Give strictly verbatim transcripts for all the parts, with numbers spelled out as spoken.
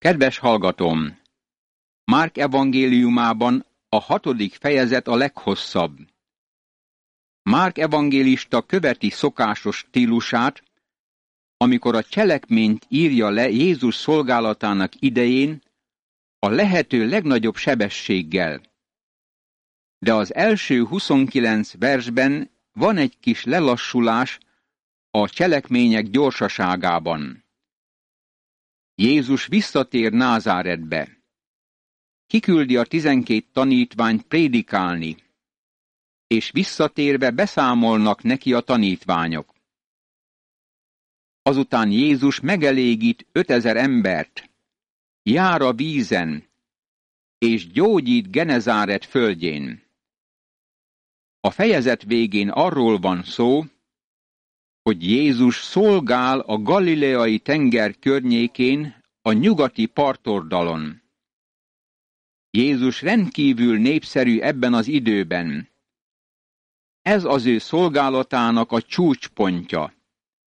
Kedves hallgatóm! Márk evangéliumában a hatodik fejezet a leghosszabb. Márk evangélista követi szokásos stílusát, amikor a cselekményt írja le Jézus szolgálatának idején a lehető legnagyobb sebességgel. De az első huszonkilenc versben van egy kis lelassulás a cselekmények gyorsaságában. Jézus visszatér Názáretbe. Kiküldi a tizenkét tanítványt prédikálni, és visszatérve beszámolnak neki a tanítványok. Azután Jézus megelégít ötezer embert, jár a vízen, és gyógyít Genezáret földjén. A fejezet végén arról van szó, hogy Jézus szolgál a galileai tenger környékén, a nyugati partoldalon. Jézus rendkívül népszerű ebben az időben. Ez az ő szolgálatának a csúcspontja.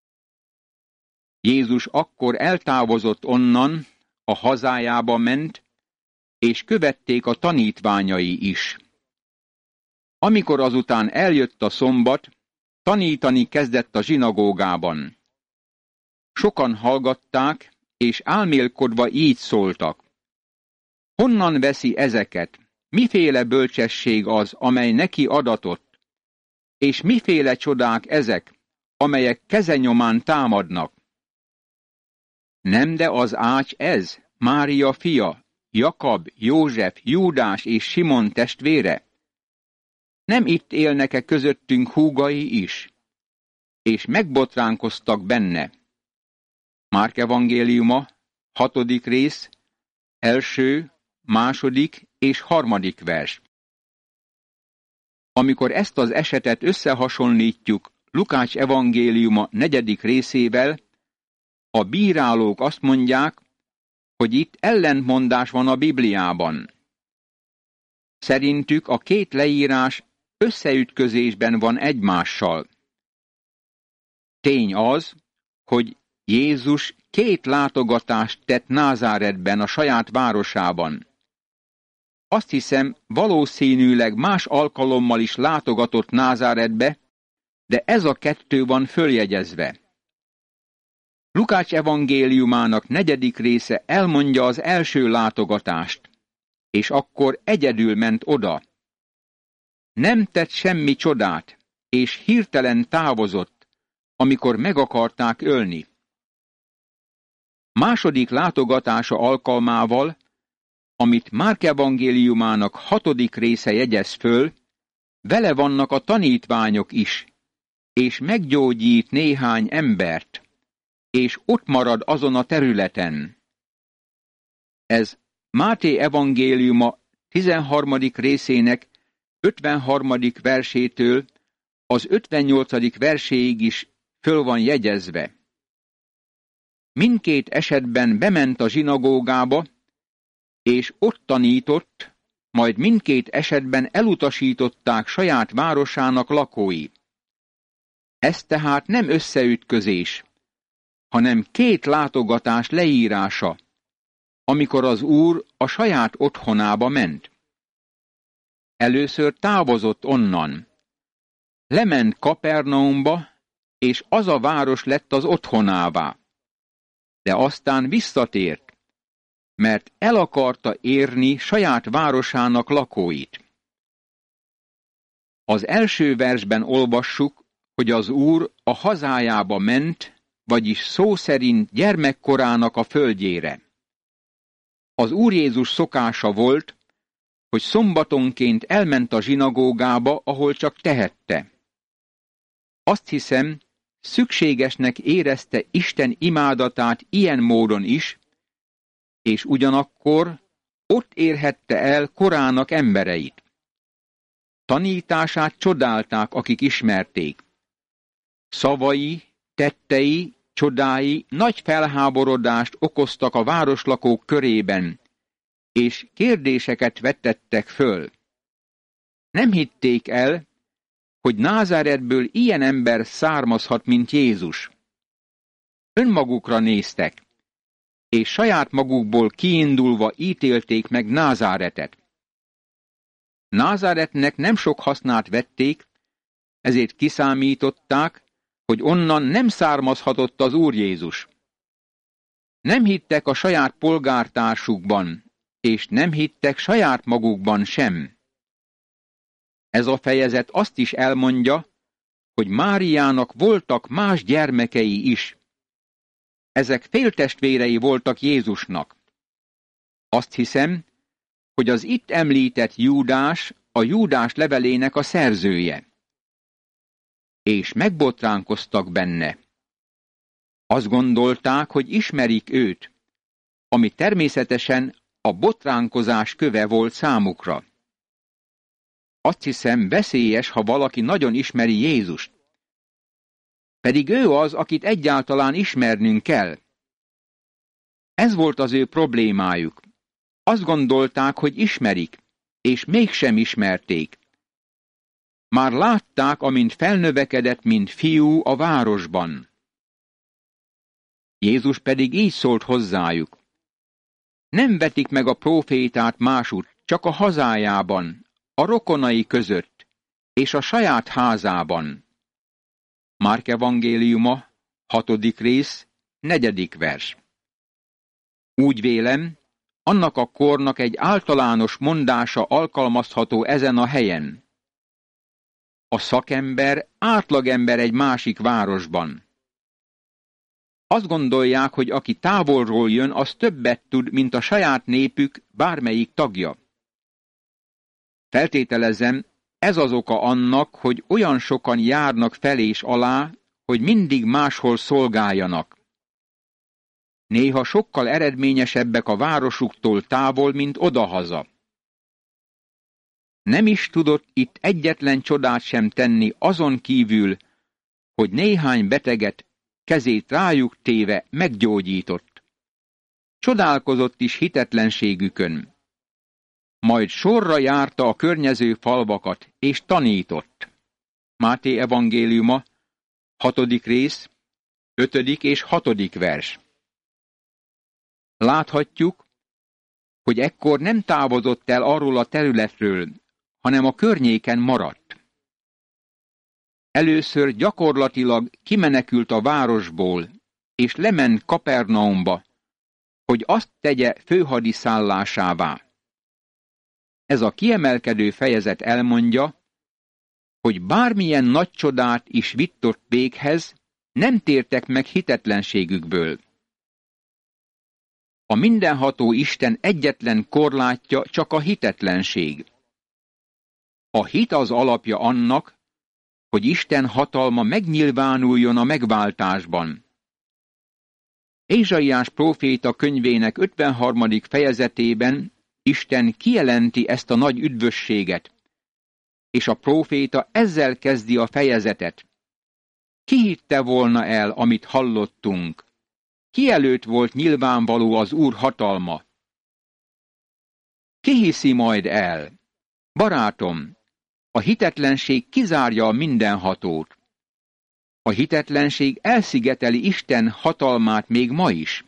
Jézus akkor eltávozott onnan, a hazájába ment, és követték a tanítványai is. Amikor azután eljött a szombat, tanítani kezdett a zsinagógában. Sokan hallgatták, és álmélkodva így szóltak. Honnan veszi ezeket? Miféle bölcsesség az, amely neki adatott? És miféle csodák ezek, amelyek kezenyomán támadnak? Nem de az ács ez, Mária fia, Jakab, József, Júdás és Simon testvére? Nem itt élnek-e közöttünk húgai is? És megbotránkoztak benne. Márk evangéliuma, hatodik rész, első, második és harmadik vers. Amikor ezt az esetet összehasonlítjuk Lukács evangéliuma negyedik részével, a bírálók azt mondják, hogy itt ellentmondás van a Bibliában. Szerintük a két leírás összeütközésben van egymással. Tény az, hogy Jézus két látogatást tett Názáretben, a saját városában. Azt hiszem, valószínűleg más alkalommal is látogatott Názáretbe, de ez a kettő van följegyezve. Lukács evangéliumának negyedik része elmondja az első látogatást, és akkor egyedül ment oda. Nem tett semmi csodát, és hirtelen távozott, amikor meg akarták ölni. Második látogatása alkalmával, amit Márk evangéliumának hatodik része jegyez föl, vele vannak a tanítványok is, és meggyógyít néhány embert, és ott marad azon a területen. Ez Máté evangéliuma tizenharmadik részének ötvenharmadik versétől az ötvennyolcadik verséig is föl van jegyezve. Mindkét esetben bement a zsinagógába, és ott tanított, majd mindkét esetben elutasították saját városának lakói. Ez tehát nem összeütközés, hanem két látogatás leírása, amikor az Úr a saját otthonába ment. Először távozott onnan. Lement Kapernaumba, és az a város lett az otthonává. De aztán visszatért, mert el akarta érni saját városának lakóit. Az első versben olvassuk, hogy az Úr a hazájába ment, vagyis szó szerint gyermekkorának a földjére. Az Úr Jézus szokása volt, hogy szombatonként elment a zsinagógába, ahol csak tehette. Azt hiszem, szükségesnek érezte Isten imádatát ilyen módon is, és ugyanakkor ott érhette el korának embereit. Tanítását csodálták, akik ismerték. Szavai, tettei, csodái nagy felháborodást okoztak a városlakók körében, és kérdéseket vetettek föl. Nem hitték el, hogy Názáretből ilyen ember származhat, mint Jézus. Önmagukra néztek, és saját magukból kiindulva ítélték meg Názáretet. Názáretnek nem sok hasznát vették, ezért kiszámították, hogy onnan nem származhatott az Úr Jézus. Nem hittek a saját polgártársukban, és nem hittek saját magukban sem. Ez a fejezet azt is elmondja, hogy Máriának voltak más gyermekei is. Ezek féltestvérei voltak Jézusnak. Azt hiszem, hogy az itt említett Júdás a Júdás levelének a szerzője. És megbotránkoztak benne. Azt gondolták, hogy ismerik őt, ami természetesen a botránkozás köve volt számukra. Azt hiszem, veszélyes, ha valaki nagyon ismeri Jézust. Pedig ő az, akit egyáltalán ismernünk kell. Ez volt az ő problémájuk. Azt gondolták, hogy ismerik, és mégsem ismerték. Már látták, amint felnövekedett, mint fiú a városban. Jézus pedig így szólt hozzájuk. Nem vetik meg a prófétát másút, csak a hazájában, a rokonai között, és a saját házában. Márk evangéliuma, hatodik rész, negyedik vers. Úgy vélem, annak a kornak egy általános mondása alkalmazható ezen a helyen. A szakember átlagember egy másik városban. Azt gondolják, hogy aki távolról jön, az többet tud, mint a saját népük bármelyik tagja. Feltételezem, ez az oka annak, hogy olyan sokan járnak fel és alá, hogy mindig máshol szolgáljanak. Néha sokkal eredményesebbek a városuktól távol, mint odahaza. Nem is tudott itt egyetlen csodát sem tenni azon kívül, hogy néhány beteget kezét rájuk téve meggyógyított. Csodálkozott is hitetlenségükön. Majd sorra járta a környező falvakat, és tanított. Máté evangéliuma, hatodik rész, ötödik és hatodik vers. Láthatjuk, hogy ekkor nem távozott el arról a területről, hanem a környéken maradt. Először gyakorlatilag kimenekült a városból, és lement Kapernaumba, hogy azt tegye főhadiszállásává. Ez a kiemelkedő fejezet elmondja, hogy bármilyen nagy csodát is vitt ott véghez, nem tértek meg hitetlenségükből. A mindenható Isten egyetlen korlátja csak a hitetlenség. A hit az alapja annak, hogy Isten hatalma megnyilvánuljon a megváltásban. Ézsaiás próféta könyvének ötvenharmadik fejezetében Isten kijelenti ezt a nagy üdvösséget, és a próféta ezzel kezdi a fejezetet. Ki hitte volna el, amit hallottunk? Ki előtt volt nyilvánvaló az Úr hatalma? Ki hiszi majd el? Barátom, a hitetlenség kizárja a mindenhatót. A hitetlenség elszigeteli Isten hatalmát még ma is.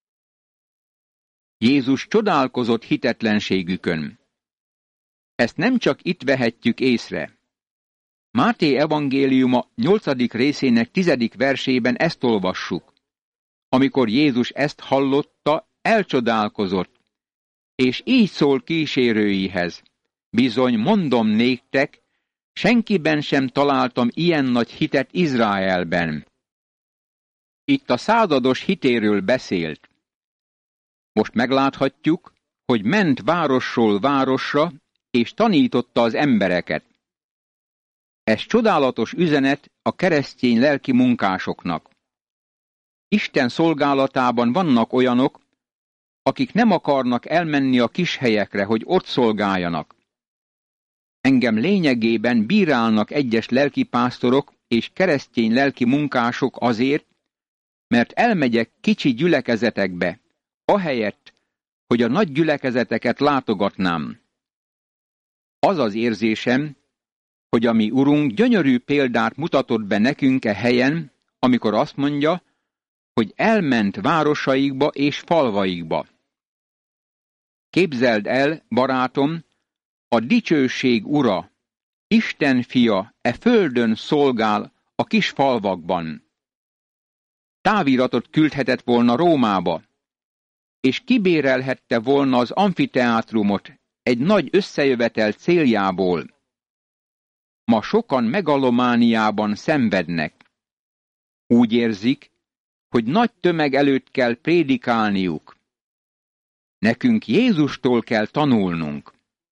Jézus csodálkozott hitetlenségükön. Ezt nem csak itt vehetjük észre. Máté evangéliuma nyolcadik részének tizedik versében ezt olvassuk. Amikor Jézus ezt hallotta, elcsodálkozott, és így szól kísérőihez. Bizony, mondom néktek, senkiben sem találtam ilyen nagy hitet Izraelben. Itt a százados hitéről beszélt. Most megláthatjuk, hogy ment városról városra, és tanította az embereket. Ez csodálatos üzenet a keresztény lelki munkásoknak. Isten szolgálatában vannak olyanok, akik nem akarnak elmenni a kis helyekre, hogy ott szolgáljanak. Engem lényegében bírálnak egyes lelkipásztorok és keresztény lelki munkások azért, mert elmegyek kicsi gyülekezetekbe, ahelyett, hogy a nagy gyülekezeteket látogatnám. Az az érzésem, hogy a mi Urunk gyönyörű példát mutatott be nekünk e helyen, amikor azt mondja, hogy elment városaikba és falvaikba. Képzeld el, barátom, a dicsőség ura, Isten fia e földön szolgál a kis falvakban. Táviratot küldhetett volna Rómába, és kibérelhette volna az amfiteátrumot egy nagy összejövetel céljából. Ma sokan megalomániában szenvednek. Úgy érzik, hogy nagy tömeg előtt kell prédikálniuk. Nekünk Jézustól kell tanulnunk.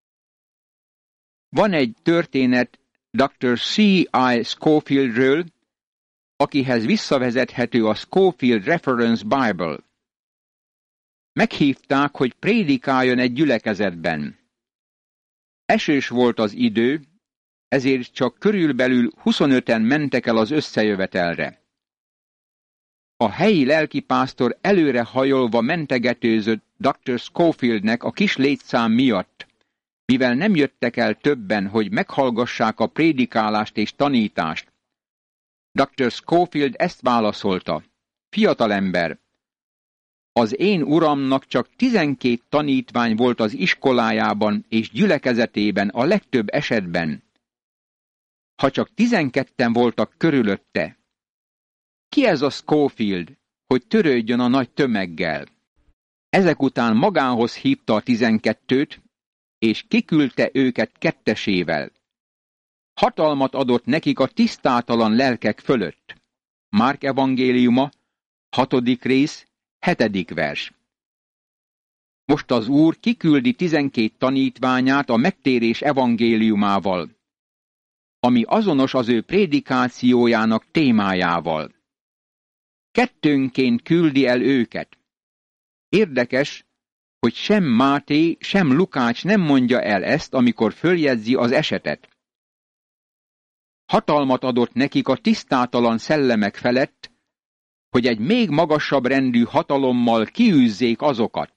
Van egy történet doktor C I Scofieldről, akihez visszavezethető a Scofield Reference Bible. Meghívták, hogy prédikáljon egy gyülekezetben. Esős volt az idő, ezért csak körülbelül huszonöten mentek el az összejövetelre. A helyi lelkipásztor előre hajolva mentegetőzött doktor Scofieldnek a kis létszám miatt, mivel nem jöttek el többen, hogy meghallgassák a prédikálást és tanítást. doktor Scofield ezt válaszolta: fiatalember, az én uramnak csak tizenkét tanítvány volt az iskolájában és gyülekezetében a legtöbb esetben. Ha csak tizenketten voltak körülötte, ki ez a Scofield, hogy törődjön a nagy tömeggel? Ezek után magához hívta a tizenkettőt, és kiküldte őket kettesével. Hatalmat adott nekik a tisztátalan lelkek fölött. Márk evangéliuma, hatodik rész, hetedik vers. Most az Úr kiküldi tizenkét tanítványát a megtérés evangéliumával, ami azonos az ő prédikációjának témájával. Kettőnként küldi el őket. Érdekes, hogy sem Máté, sem Lukács nem mondja el ezt, amikor följegyzi az esetet. Hatalmat adott nekik a tisztátalan szellemek felett, hogy egy még magasabb rendű hatalommal kiűzzék azokat.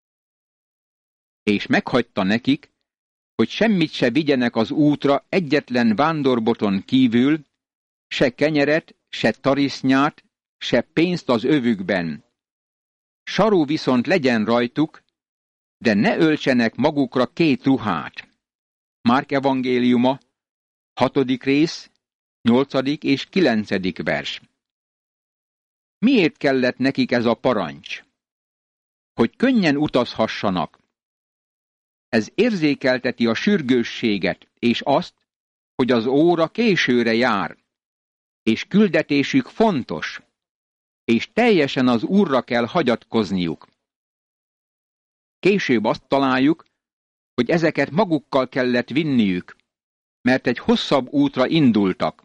És meghagyta nekik, hogy semmit se vigyenek az útra egyetlen vándorboton kívül, se kenyeret, se tarisznyát, se pénzt az övükben. Saru viszont legyen rajtuk, de ne öltsenek magukra két ruhát. Márk evangéliuma, hatodik rész, nyolcadik és kilencedik vers. Miért kellett nekik ez a parancs? Hogy könnyen utazhassanak. Ez érzékelteti a sürgősséget, és azt, hogy az óra későre jár, és küldetésük fontos, és teljesen az Úrra kell hagyatkozniuk. Később azt találjuk, hogy ezeket magukkal kellett vinniük, mert egy hosszabb útra indultak.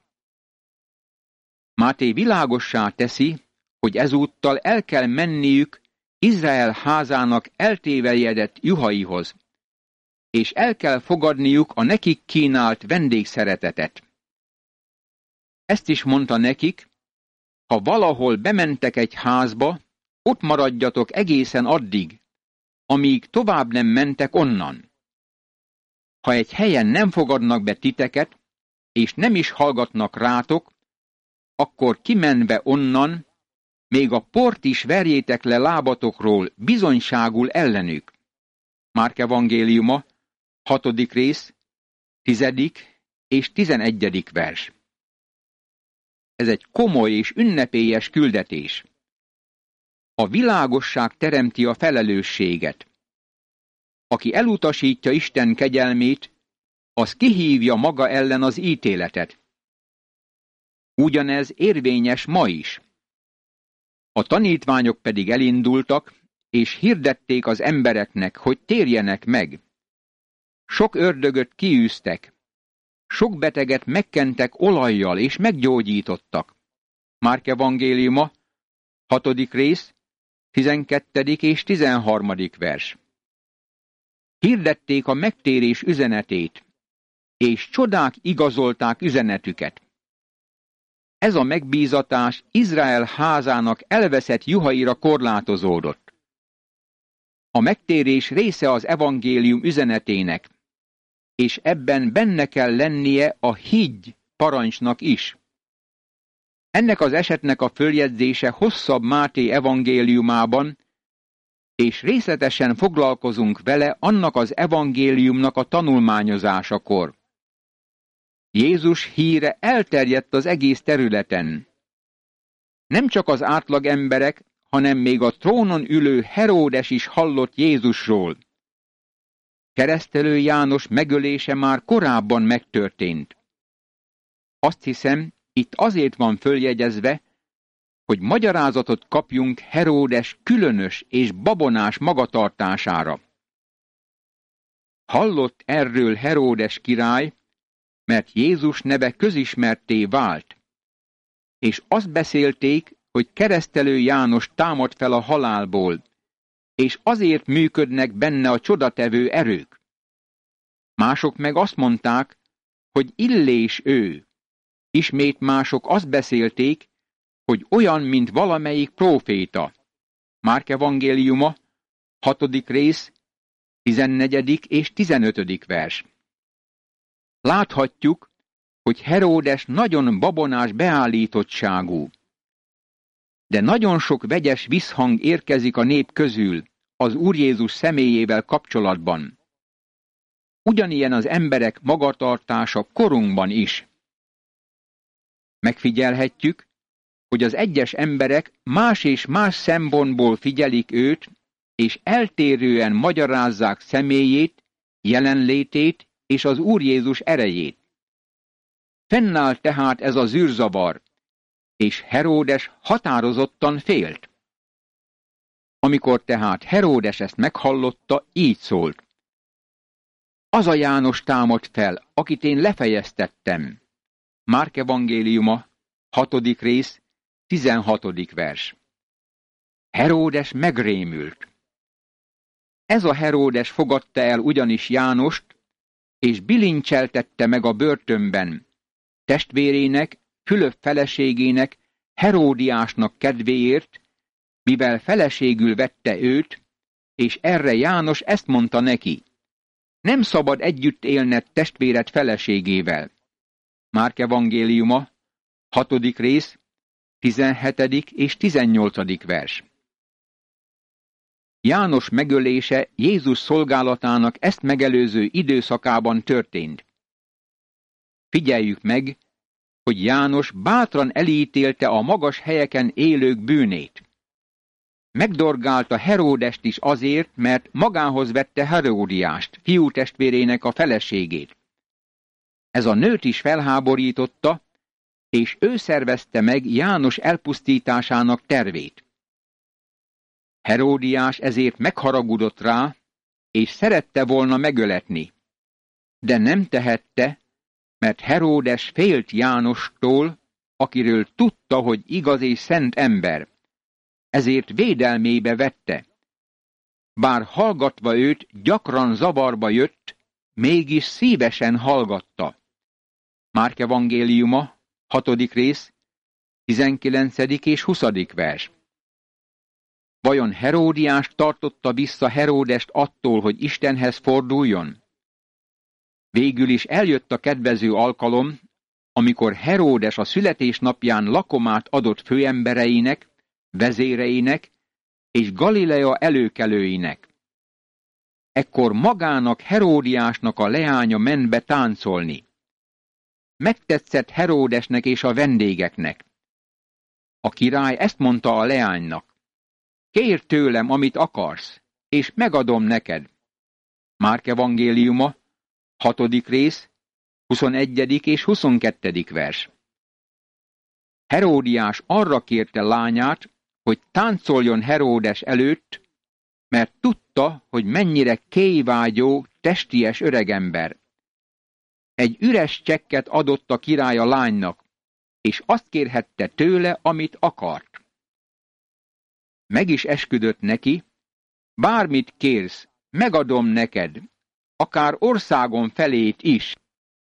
Máté világossá teszi, hogy ezúttal el kell menniük Izrael házának eltévejedett juhaihoz, és el kell fogadniuk a nekik kínált vendégszeretetet. Ezt is mondta nekik: ha valahol bementek egy házba, ott maradjatok egészen addig, amíg tovább nem mentek onnan. Ha egy helyen nem fogadnak be titeket, és nem is hallgatnak rátok, akkor kimenve onnan, még a port is verjétek le lábatokról bizonyságul ellenük. Márk evangéliuma, hatodik rész, tizedik és tizenegyedik vers. Ez egy komoly és ünnepélyes küldetés. A világosság teremti a felelősséget. Aki elutasítja Isten kegyelmét, az kihívja maga ellen az ítéletet. Ugyanez érvényes ma is. A tanítványok pedig elindultak, és hirdették az embereknek, hogy térjenek meg. Sok ördögöt kiűztek, sok beteget megkentek olajjal, és meggyógyítottak. Márk evangéliuma, hatodik rész, tizenkettedik és tizenharmadik vers. Hirdették a megtérés üzenetét, és csodák igazolták üzenetüket. Ez a megbízatás Izrael házának elveszett juhaira korlátozódott. A megtérés része az evangélium üzenetének, és ebben benne kell lennie a higgy parancsnak is. Ennek az esetnek a följegyzése hosszabb Máté evangéliumában, és részletesen foglalkozunk vele annak az evangéliumnak a tanulmányozásakor. Jézus híre elterjedt az egész területen. Nem csak az átlag emberek, hanem még a trónon ülő Heródes is hallott Jézusról. Keresztelő János megölése már korábban megtörtént. Azt hiszem, itt azért van följegyezve, hogy magyarázatot kapjunk Heródes különös és babonás magatartására. Hallott erről Heródes király, mert Jézus neve közismertté vált, és azt beszélték, hogy keresztelő János támad fel a halálból, és azért működnek benne a csodatevő erők. Mások meg azt mondták, hogy Illés ő. Ismét mások azt beszélték, hogy olyan, mint valamelyik próféta. Márk evangéliuma, hatodik rész, tizennegyedik és tizenötödik vers. Láthatjuk, hogy Heródes nagyon babonás beállítottságú. De nagyon sok vegyes visszhang érkezik a nép közül az Úr Jézus személyével kapcsolatban. Ugyanilyen az emberek magatartása korunkban is. Megfigyelhetjük, hogy az egyes emberek más és más szempontból figyelik őt, és eltérően magyarázzák személyét, jelenlétét és az Úr Jézus erejét. Fennáll tehát ez az űrzavar, és Heródes határozottan félt. Amikor tehát Heródes ezt meghallotta, így szólt: Az a János támad fel, akit én lefejeztettem. Márk evangéliuma, hatodik rész, tizenhatodik vers. Heródes megrémült. Ez a Heródes fogadta el ugyanis Jánost, és bilincseltette meg a börtönben, testvérének, Fülöp feleségének, Heródiásnak kedvéért, mivel feleségül vette őt, és erre János ezt mondta neki: Nem szabad együtt élned testvéred feleségével. Márk evangéliuma, hatodik rész, tizenhetedik és tizennyolcadik vers. János megölése Jézus szolgálatának ezt megelőző időszakában történt. Figyeljük meg, hogy János bátran elítélte a magas helyeken élők bűnét. Megdorgálta Heródest is azért, mert magához vette Heródiást, fiútestvérének a feleségét. Ez a nőt is felháborította, és ő szervezte meg János elpusztításának tervét. Heródiás ezért megharagudott rá, és szerette volna megöletni. De nem tehette, mert Heródes félt Jánostól, akiről tudta, hogy igaz és szent ember. Ezért védelmébe vette. Bár hallgatva őt gyakran zavarba jött, mégis szívesen hallgatta. Márk evangéliuma, hatodik rész, tizenkilencedik és huszadik vers. Vajon Heródiás tartotta vissza Heródest attól, hogy Istenhez forduljon? Végül is eljött a kedvező alkalom, amikor Heródes a születésnapján lakomát adott főembereinek, vezéreinek és Galilea előkelőinek. Ekkor magának Heródiásnak a leánya ment be táncolni. Megtetszett Heródesnek és a vendégeknek. A király ezt mondta a leánynak: Kérj tőlem, amit akarsz, és megadom neked. Márk evangéliuma, hatodik rész, huszonegyedik és huszonkettedik vers. Heródiás arra kérte lányát, hogy táncoljon Heródes előtt, mert tudta, hogy mennyire kéjvágyó, testies öregember. Egy üres csekket adott a király a lánynak, és azt kérhette tőle, amit akart. Meg is esküdött neki: Bármit kérsz, megadom neked, akár országom felét is.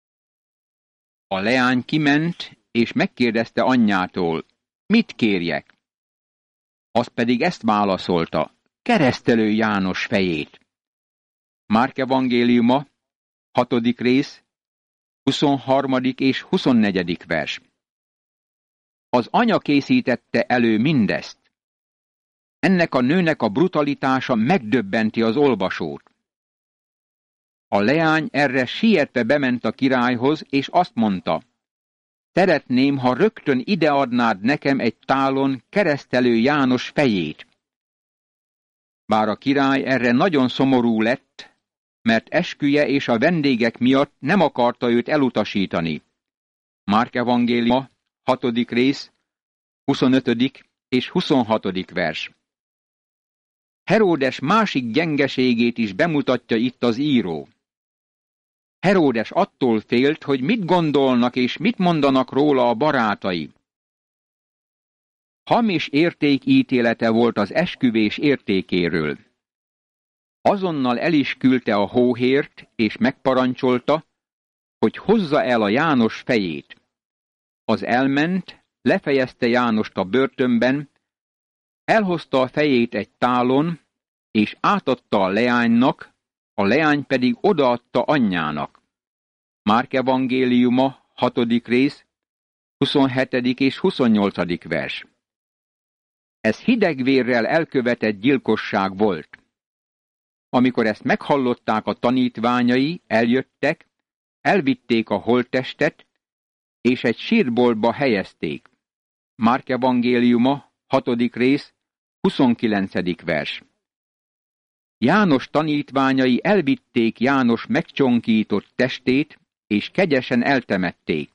A leány kiment, és megkérdezte anyjától: Mit kérjek? Az pedig ezt válaszolta: Keresztelő János fejét. Márk evangéliuma, hatodik rész, huszonharmadik és huszonnegyedik vers. Az anya készítette elő mindezt. Ennek a nőnek a brutalitása megdöbbenti az olvasót. A leány erre sietve bement a királyhoz, és azt mondta: szeretném, ha rögtön ideadnád nekem egy tálon Keresztelő János fejét. Bár a király erre nagyon szomorú lett, mert esküje és a vendégek miatt nem akarta őt elutasítani. Márk evangéliuma, hatodik rész, huszonötödik és huszonhatodik vers. Heródes másik gyengeségét is bemutatja itt az író. Heródes attól félt, hogy mit gondolnak és mit mondanak róla a barátai. Hamis értékítélete volt az esküvés értékéről. Azonnal el is küldte a hóhért, és megparancsolta, hogy hozza el a János fejét. Az elment, lefejezte Jánost a börtönben, elhozta a fejét egy tálon, és átadta a leánynak, a leány pedig odaadta anyjának. Márk evangéliuma, hatodik rész, huszonhetedik és huszonnyolcadik vers. Ez hidegvérrel elkövetett gyilkosság volt. Amikor ezt meghallották a tanítványai, eljöttek, elvitték a holttestet, és egy sírboltba helyezték. Márk evangéliuma, hatodik rész, huszonkilencedik vers. János tanítványai elvitték János megcsonkított testét, és kegyesen eltemették.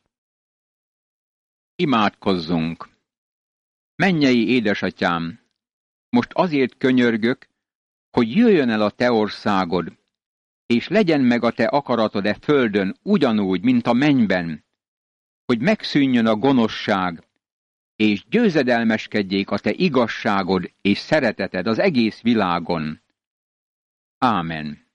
Imádkozzunk! Mennyei édesatyám, most azért könyörgök, hogy jöjjön el a te országod, és legyen meg a te akaratod e földön ugyanúgy, mint a mennyben, hogy megszűnjön a gonoszság, és győzedelmeskedjék a te igazságod és szereteted az egész világon. Ámen.